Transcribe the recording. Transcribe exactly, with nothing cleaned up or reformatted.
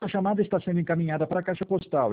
chamada está sendo encaminhada para a caixa postal.